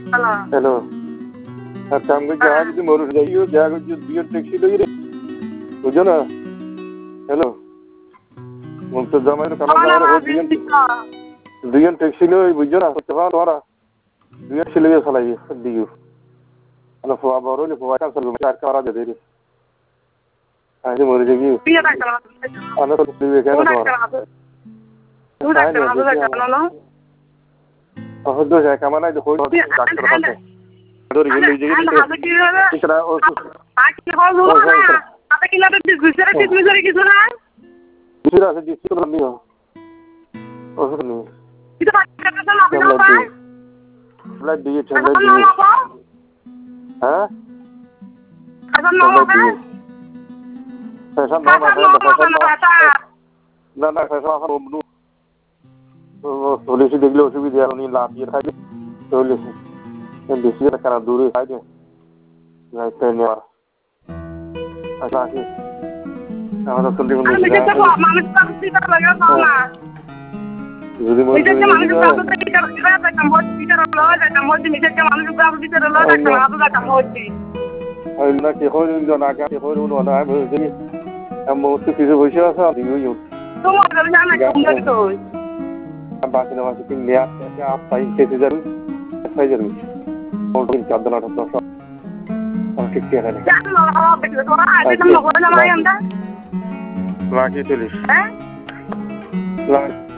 hello আচ্ছা আমি জায়গা যদি মরু যাইও জায়গা যদি দুইজন ট্যাক্সি লই রে বুঝো না হ্যালো মুক্ত জামাইর কানা জামাইর দুইজন ট্যাক্সি লই বুঝো না করতে পারো তোরা দুইজন ছেলে চালাই দিও আলো ফোয়া বড় লে ফোয়া কাছে চার কারা দে রে আজ মরে যাবি আনা তো তুই কেন তোরা হদ্দ যায় কামানা যে কই ডাক্তার আছে ধরে গেল এই জায়গায় ইকরা ও আকি হল না আটা কিনা তো গুছরা কিছু না গুছরা আছে দিছি তো নিও ও শুনি এটা বাচ্চা কথা না ভাই ব্লাড দিয়ে চলে দিয়ে হ্যাঁ এখন না হবে ফ্যাশন না না ফ্যাশন এখন বন্ধু পুলিশ দেখলে অসুবিধা আর উনি লাভ দিয়ে খাইবে পুলিশ বেশি টাকা দূরে খাইবে যাইতে নেওয়ার আচ্ছা কি আমাদের তো জীবন আমি যেটা মানুষ পাবলিক লাগা না যদি মনে এটা মানুষ পাবলিক কি করে এটা কাম হচ্ছে এটা লয় এটা মধ্যে নিচে মানুষ পাবলিক এটা লয় এটা আদা কাম হচ্ছে ওই না কি হইল না কে হইল না আমি বুঝি আমি তো কিছু বসে আছে আমি ইউ তোমার ঘরে জানা কি তো बाकी ना बाकी तीन लिया क्या आप सही कैसे जरूर सही जरूर और तीन चार दिन आठ दस और ठीक किया है बाकी चलिए